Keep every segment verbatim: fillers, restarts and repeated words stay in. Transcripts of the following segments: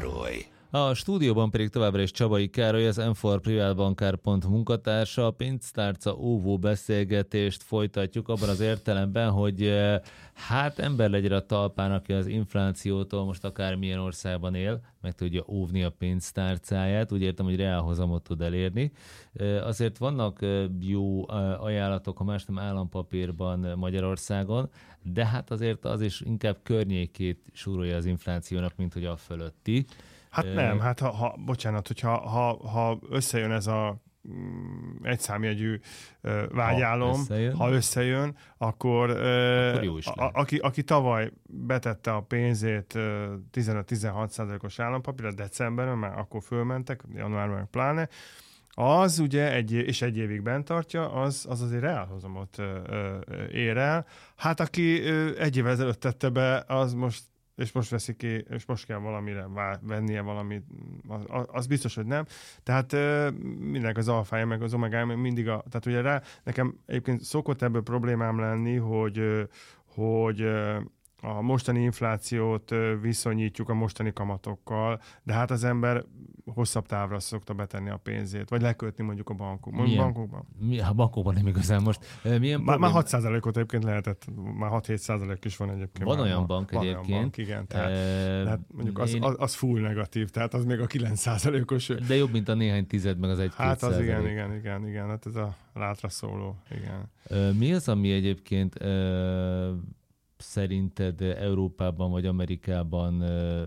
Károly. A stúdióban pedig továbbra is Csabai Károly, az M négy Privátbankár pont munkatársa. A pénztárca óvó beszélgetést folytatjuk abban az értelemben, hogy hát ember legyen a talpán, aki az inflációtól most akármilyen országban él, meg tudja óvni a pénztárcáját. Úgy értem, hogy reálhozamot tud elérni. Azért vannak jó ajánlatok, ha más nem állampapírban Magyarországon, de hát azért az is inkább környékét súrolja az inflációnak, mint hogy a fölötti. Hát nem, hát ha, ha bocsánat, hogyha ha, ha összejön ez a mm, egyszámjegyű uh, vágyálom, ha összejön, ha összejön akkor, uh, akkor jó is a, aki, aki tavaly betette a pénzét uh, tizenöt-tizenhat százalékos állampapírra decemberben, már akkor fölmentek, januárban meg pláne, az ugye, egy, és egy évig bent tartja, az, az azért reálhozamot uh, uh, ér el. Hát aki uh, egy évvel ezelőtt tette be, az most és most veszik ki, és most kell valamire vennie valamit, az, az biztos, hogy nem. Tehát mindenek az alfája, meg az omegája, mindig a, tehát ugye rá, nekem egyébként szokott ebből problémám lenni, hogy, hogy a mostani inflációt viszonyítjuk a mostani kamatokkal, de hát az ember hosszabb távra szokta betenni a pénzét, vagy lekötni mondjuk a bankokban. bankokban. Mi, a bankokban nem igazán most. Milyen már, már hat százalékot egyébként lehetett, már hat-hét százalék is van egyébként. Van már, olyan bank van egyébként. Olyan bank, igen, tehát, e... tehát mondjuk az, az, az full negatív, tehát az még a kilenc százalékos. De jobb, mint a néhány tized, meg az egy-két Hát az százalék. igen, igen, igen, igen, hát ez a látra szóló, igen. Mi az, ami egyébként e... szerinted Európában vagy Amerikában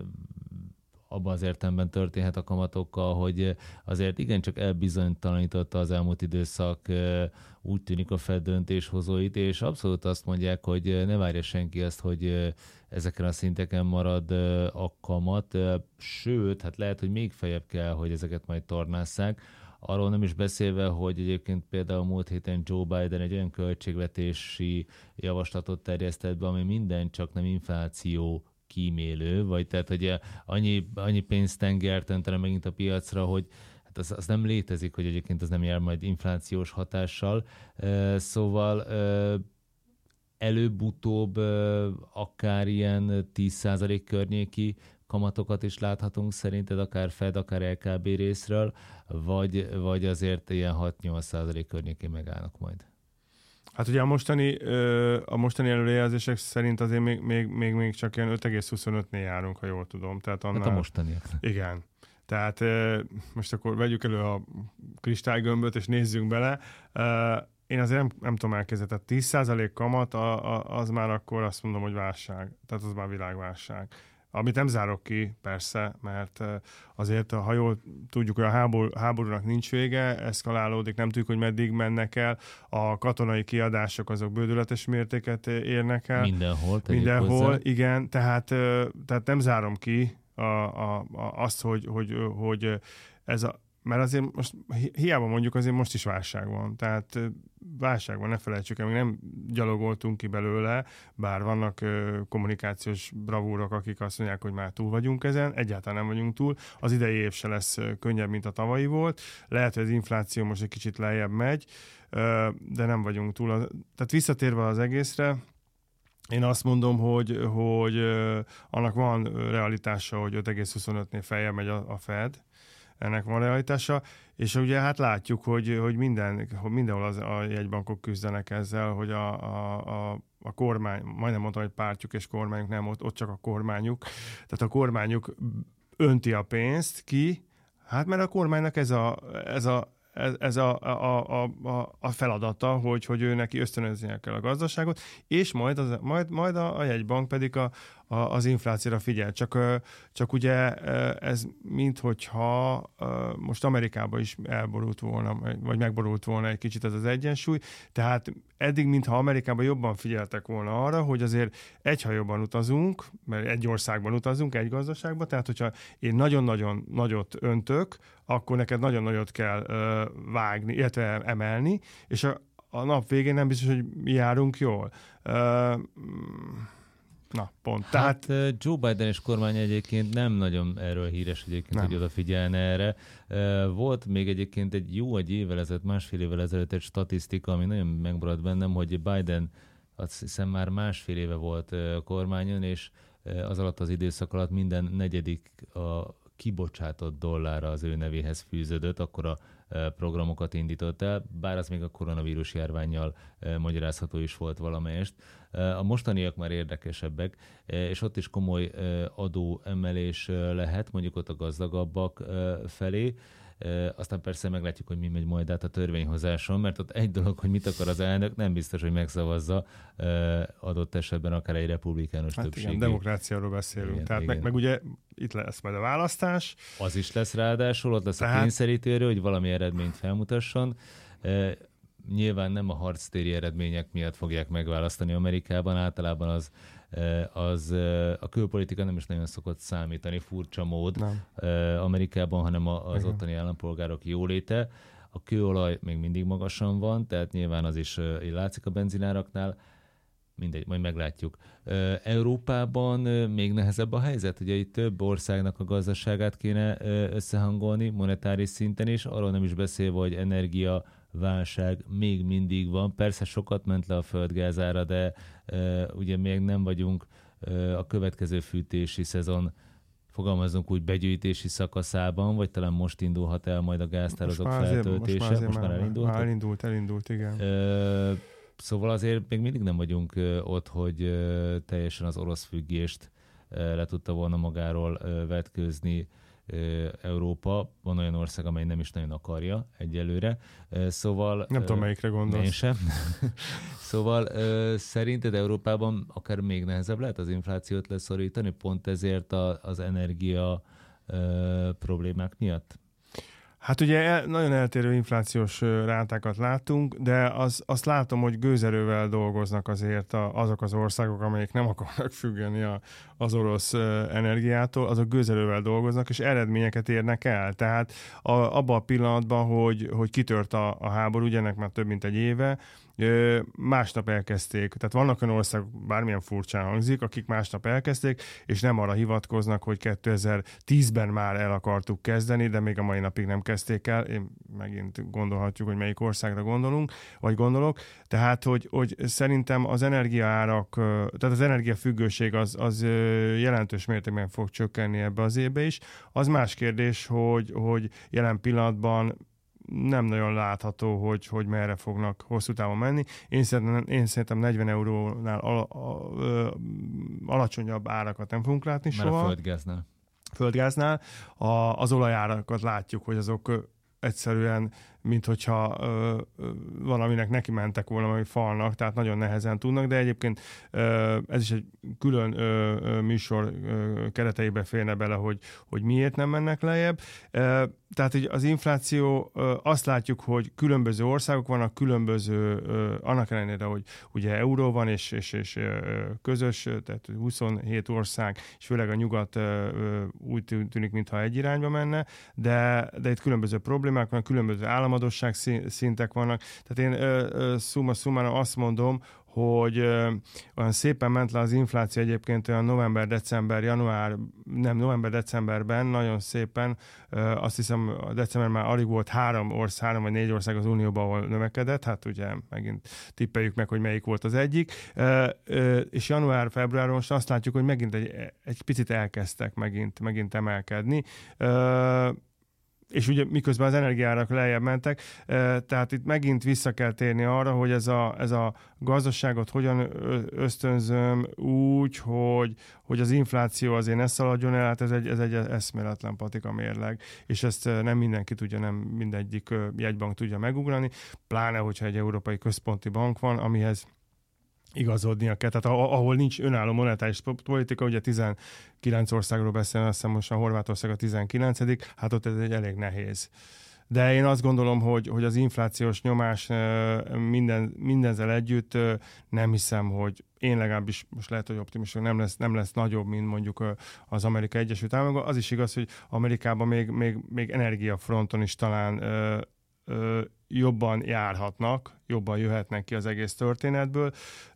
abban az értelemben történhet a kamatokkal, hogy azért igencsak elbizonytalanította az elmúlt időszak, úgy tűnik, a Fed döntéshozóit, és abszolút azt mondják, hogy ne várja senki azt, hogy ezeken a szinteken marad a kamat, sőt, hát lehet, hogy még feljebb kell, hogy ezeket majd tornásszák. Arról nem is beszélve, hogy egyébként például múlt héten Joe Biden egy olyan költségvetési javaslatot terjesztett be, ami minden csak nem infláció kímélő, vagy tehát, hogy annyi, annyi pénztengert öntene megint a piacra, hogy hát az, az nem létezik, hogy egyébként az nem jár majd inflációs hatással. Szóval előbb-utóbb akár ilyen tíz százalék környéki kamatokat is láthatunk szerinted, akár Fed, akár el ká bé részről, vagy, vagy azért ilyen hat-nyolc százalék környékén megállnak majd? Hát ugye a mostani, a mostani előrejelzések szerint azért még, még, még, még csak ilyen öt egész huszonötnél járunk, ha jól tudom. Tehát annál, hát a mostaniak. Igen. Tehát most akkor vegyük elő a kristálygömböt, és nézzünk bele. Én azért nem, nem tudom elkezdeni. Tehát tíz százalék kamat, az már akkor azt mondom, hogy válság. Tehát az már világválság. Amit nem zárok ki, persze, mert azért, ha jól tudjuk, hogy a háború, háborúnak nincs vége, eszkalálódik, nem tudjuk, hogy meddig mennek el, a katonai kiadások azok bődületes mértéket érnek el. Mindenhol. Mindenhol, hozzá. igen, tehát, tehát nem zárom ki a, a, a, azt, hogy, hogy, hogy ez a mert azért most hiába mondjuk, azért most is válság van. Tehát válság van, ne felejtsük el, még nem gyalogoltunk ki belőle, bár vannak kommunikációs bravúrok, akik azt mondják, hogy már túl vagyunk ezen, egyáltalán nem vagyunk túl. Az idei év se lesz könnyebb, mint a tavalyi volt. Lehet, hogy az infláció most egy kicsit lejjebb megy, de nem vagyunk túl. Tehát visszatérve az egészre, én azt mondom, hogy, hogy annak van realitása, hogy öt egész huszonötnél feljebb megy a, a Fed, ennek van realitása, és ugye hát látjuk, hogy, hogy, minden, hogy mindenhol az, a jegybankok küzdenek ezzel, hogy a, a, a, a kormány, majdnem mondtam, hogy pártjuk és kormányuk, nem, ott, ott csak a kormányuk, tehát a kormányuk önti a pénzt ki, hát mert a kormánynak ez a, ez a Ez, ez a, a, a, a feladata, hogy, hogy ő neki ösztönöznie kell a gazdaságot, és majd, az, majd, majd a, a jegybank pedig a, a, az inflációra figyel. Csak, csak ugye ez minthogyha most Amerikában is elborult volna, vagy megborult volna egy kicsit ez az egyensúly, tehát eddig, mintha Amerikában jobban figyeltek volna arra, hogy azért egy hajóban utazunk, mert egy országban utazunk, egy gazdaságban, tehát hogyha én nagyon-nagyon nagyot öntök, akkor neked nagyon nagyot kell uh, vágni, illetve emelni, és a, a nap végén nem biztos, hogy mi járunk jól. Uh, na, pont. Hát Tehát, Joe Biden és kormány egyébként nem nagyon erről híres egyébként, nem. hogy odafigyelne erre. Uh, volt még egyébként egy jó egy évvel ezelőtt, másfél évvel ezelőtt egy statisztika, ami nagyon megmaradt bennem, hogy Biden azt hiszem már másfél éve volt uh, kormányon, és uh, az alatt az időszak alatt minden negyedik a kibocsátott dollárra az ő nevéhez fűződött, akkor a programokat indított el, bár az még a koronavírus járvánnyal magyarázható is volt valamelyest. A mostaniak már érdekesebbek, és ott is komoly adóemelés lehet, mondjuk ott a gazdagabbak felé. Aztán persze meglátjuk, hogy mi megy majd át a törvényhozáson, mert ott egy dolog, hogy mit akar az elnök, nem biztos, hogy megszavazza adott esetben akár egy republikánus hát többségé. Igen, demokráciáról beszélünk. Igen, Tehát igen. Meg, meg ugye itt lesz majd a választás. Az is lesz ráadásul, ott lesz Tehát... a kényszerítőre, hogy valami eredményt felmutasson. Nyilván nem a harctéri eredmények miatt fogják megválasztani Amerikában, általában az az a külpolitika nem is nagyon szokott számítani, furcsa mód nem. Amerikában, hanem az Igen. ottani állampolgárok jóléte. A kőolaj még mindig magasan van, tehát nyilván az is látszik a benzináraknál. Mindegy, majd meglátjuk. Európában még nehezebb a helyzet, ugye itt több országnak a gazdaságát kéne összehangolni monetáris szinten is, arról nem is beszélve, hogy energia válság még mindig van. Persze sokat ment le a földgázára, de uh, ugye még nem vagyunk uh, a következő fűtési szezon, fogalmazunk úgy, begyűjtési szakaszában, vagy talán most indulhat el majd a gáztározók feltöltése. Most már, most már, már elindult? Már elindult, elindult, igen. Uh, szóval azért még mindig nem vagyunk uh, ott, hogy uh, teljesen az orosz függést uh, le tudta volna magáról uh, vetkőzni Európa, van olyan ország, amely nem is nagyon akarja egyelőre. Szóval... Nem tudom, melyikre gondolsz. Én sem. Szóval szerinted Európában akár még nehezebb lehet az inflációt leszorítani, pont ezért az energia problémák miatt? Hát ugye nagyon eltérő inflációs rátákat látunk, de az, azt látom, hogy gőzerővel dolgoznak azért a, azok az országok, amelyek nem akarnak függeni a, az orosz energiától, azok gőzerővel dolgoznak, és eredményeket érnek el. Tehát a, abban a pillanatban, hogy, hogy kitört a, a háború, ugye ennek már több mint egy éve, másnap elkezdték. Tehát vannak olyan országok, bármilyen furcsán hangzik, akik másnap elkezdték, és nem arra hivatkoznak, hogy kétezer-tízben már el akartuk kezdeni, de még a mai napig nem kezdték el. Én megint gondolhatjuk, hogy melyik országra gondolunk, vagy gondolok. Tehát, hogy, hogy szerintem az energiaárak, tehát az energiafüggőség az, az jelentős mértékben fog csökkenni ebbe az évbe is. Az más kérdés, hogy, hogy jelen pillanatban nem nagyon látható, hogy, hogy merre fognak hosszú távon menni. Én szerintem, én szerintem negyven eurónál al, al, al, alacsonyabb árakat nem fogunk látni Már soha. a földgáznál. Földgáznál. A, az olajárakat látjuk, hogy azok egyszerűen, mint hogyha ö, ö, valaminek neki mentek volna, valami falnak, tehát nagyon nehezen tudnak, de egyébként ö, ez is egy külön ö, ö, műsor ö, kereteibe férne bele, hogy, hogy miért nem mennek lejjebb. Ö, tehát így az infláció, ö, azt látjuk, hogy különböző országok vannak, különböző, ö, annak ellenére, hogy ugye euró van, és, és, és ö, közös, tehát huszonhét ország, és főleg a nyugat ö, ö, úgy tűnik, mintha egy irányba menne, de, de itt különböző problémák vannak, különböző államadosság szintek vannak. Tehát én ö, ö, szumma summarum azt mondom, hogy ö, olyan szépen ment le az infláció egyébként olyan november, december, január, nem november-decemberben, nagyon szépen, ö, azt hiszem a december már alig volt három ország, három vagy négy ország az Unióban, ahol növekedett, hát ugye megint tippeljük meg, hogy melyik volt az egyik, ö, ö, és január-februáron most azt látjuk, hogy megint egy, egy picit elkezdtek megint, megint emelkedni. Ö, és ugye miközben az energiárak lejjebb mentek, tehát itt megint vissza kell térni arra, hogy ez a, ez a gazdaságot hogyan ösztönzöm úgy, hogy, hogy az infláció azért ne szaladjon el, hát ez egy, ez egy eszméletlen patika mérleg, és ezt nem mindenki tudja, nem mindegyik jegybank tudja megugrani, pláne, hogyha egy európai központi bank van, amihez igazodnia kell. Tehát ahol nincs önálló monetáris politika, ugye tizenkilenc országról beszélünk, azt hiszem most a Horvátország a tizenkilencedik, hát ott ez egy elég nehéz. De én azt gondolom, hogy, hogy az inflációs nyomás minden, mindenzel együtt nem hiszem, hogy én legalábbis most lehet, hogy optimista nem lesz, nem lesz nagyobb, mint mondjuk az Amerikai Egyesült Államokban. Az is igaz, hogy Amerikában még, még, még energiafronton is talán ö, ö, jobban járhatnak, jobban jöhetnek ki az egész történetből,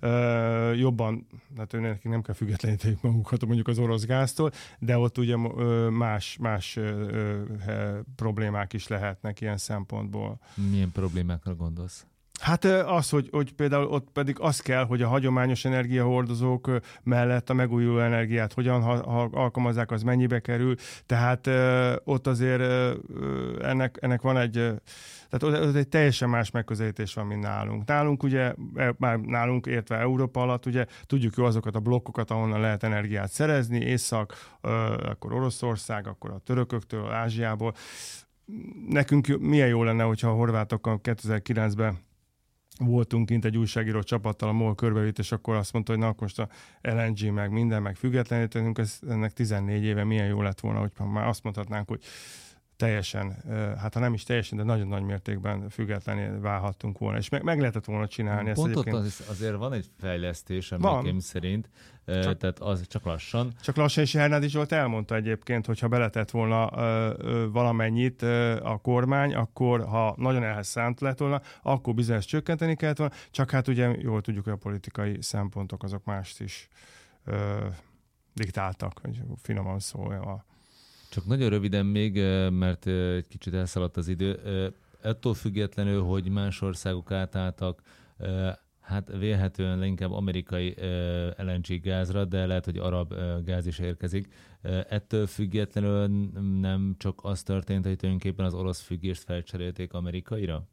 ö, jobban, hát őnek nem kell függetleníteni magukat mondjuk az orosz gáztól, de ott ugye ö, más, más ö, ö, problémák is lehetnek ilyen szempontból. Milyen problémákra gondolsz? Hát az, hogy, hogy például ott pedig az kell, hogy a hagyományos energiahordozók mellett a megújuló energiát hogyan ha, ha alkalmazzák, az mennyibe kerül. Tehát ott azért ennek, ennek van egy... Tehát ott egy teljesen más megközelítés van, mint nálunk. Nálunk ugye, már nálunk értve Európa alatt, ugye tudjuk jó azokat a blokkokat, ahonnan lehet energiát szerezni, Észak, akkor Oroszország, akkor a törököktől, Ázsiából. Nekünk milyen jó lenne, hogyha a horvátokkal kétezer-kilencben voltunk kint egy újságíró csapattal, a MOL körbevitt, és akkor azt mondta, hogy na, most a el en gé meg minden, meg függetlenítünk, ez, ennek tizennégy éve milyen jó lett volna, hogy már azt mondhatnánk, hogy teljesen, hát ha nem is teljesen, de nagyon nagy mértékben függetlenül válhattunk volna, és meg, meg lehetett volna csinálni. Pont ott az, azért van egy fejlesztés, emlékeim szerint, csak, tehát az csak lassan. Csak lassan, és Hernádi Zsolt elmondta egyébként, hogyha beletett volna ö, ö, valamennyit ö, a kormány, akkor ha nagyon ehhez szánt lett volna, akkor bizonyos csökkenteni kellett volna, csak hát ugye jól tudjuk, hogy a politikai szempontok azok mást is ö, diktáltak, hogy finoman szólja. Csak nagyon röviden még, mert egy kicsit elszaladt az idő. Ettől függetlenül, hogy más országok átálltak, hát vélhetően leginkább amerikai el en gé gázra, de lehet, hogy arab gáz is érkezik. Ettől függetlenül nem csak az történt, hogy tulajdonképpen az orosz függést felcserélték amerikaira?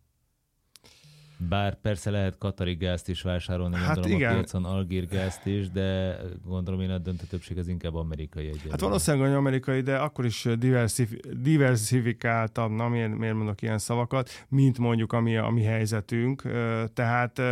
Bár persze lehet katari gázt is vásárolni, hát gondolom igen. A piacon algír gázt is, de gondolom én a döntő többség az inkább amerikai egyelőre. Hát valószínűleg amerikai, de akkor is diversif- diversifikáltabb, na miért, miért mondok ilyen szavakat, mint mondjuk a mi, a mi helyzetünk. Tehát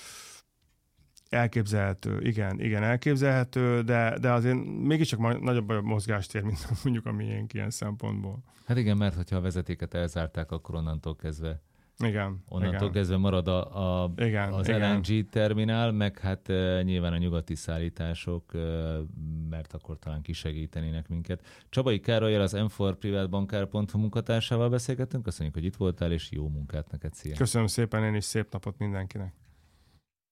elképzelhető, igen, igen, elképzelhető, de, de azért mégiscsak nagyobb a mozgástér, mint mondjuk a miénk ilyen szempontból. Hát igen, mert hogyha a vezetéket elzárták, akkor onnantól kezdve Igen. Onnantól igen. kezdve marad a, a, igen, az igen. el en gé terminál, meg hát uh, nyilván a nyugati szállítások, uh, mert akkor talán kisegítenének minket. Csabai Károlyal, az em négy privátbankár pont hu munkatársával beszélgettünk. Köszönjük, hogy itt voltál, és jó munkát neked. Szia! Köszönöm szépen, én is szép napot mindenkinek!